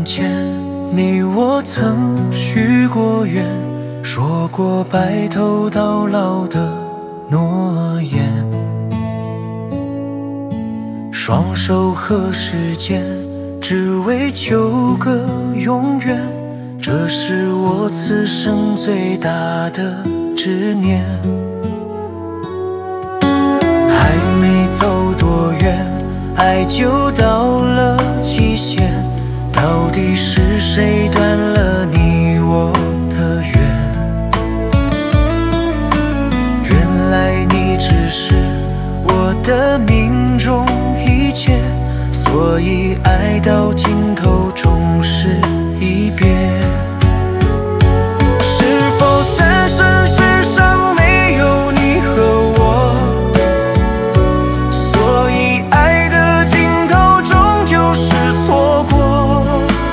从前，你我曾许过愿，说过白头到老的诺言。双手合十间，只为求个永远，这是我此生最大的执念。还没走多远，爱就到了期限，到底是谁断了你我的缘？原来你只是我的命中一切，所以爱到尽头终是一别。是否三生石上没有你和我，所以爱的尽头终究是错过。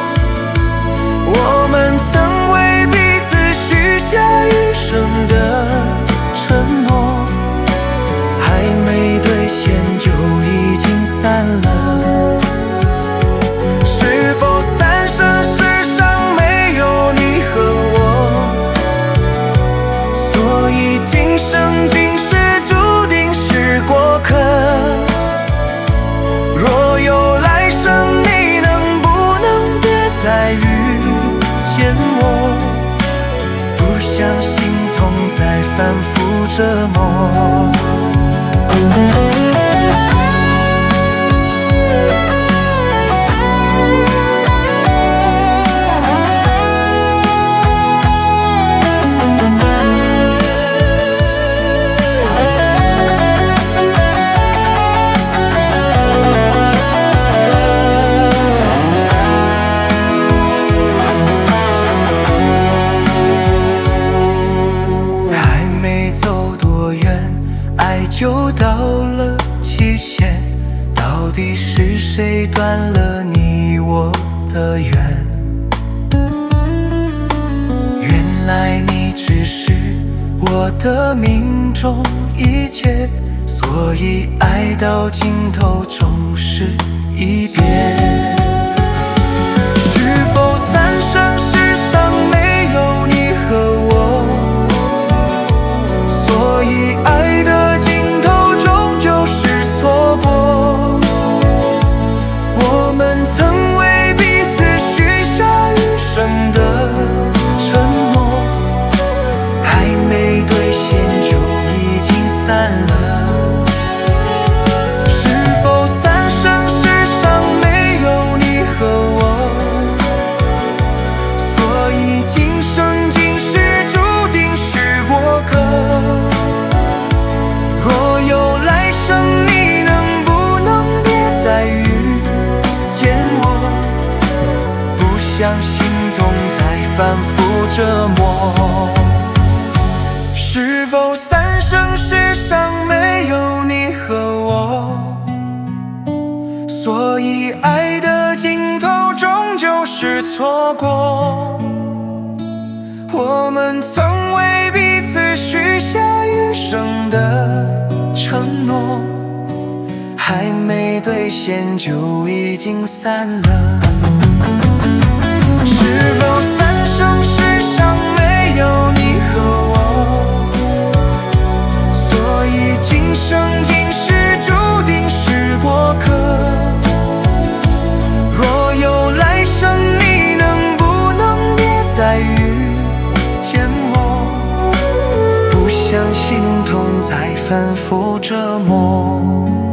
我们曾为彼此许下余生的承诺，还没兑现就已经散了。是否三生石上没有你和我，所以今生今世注定是过客。若有来生，你能不能别再遇见我？不想心痛再反复折磨。就到了期限，到底是谁断了你我的缘？原来你只是我的命中一切，所以爱到尽头终是一别。是否三生石上没有你和我，所以爱的曾为彼此许下余生的承诺，还没兑现就已经散了。是否三生石上没有你和我，所以今生今世注定是过客。若有来生，你能不能别再遇想心痛再反复折磨？是否三生石上没有你和我，所以爱的尽头终究是错过。我们曾为彼此许下余生的承诺，还没兑现就已经散了。是否三生石上没有你和我，所以今生今世注定是过客。若有来生，你能不能别再遇见我？不想心痛再反复折磨。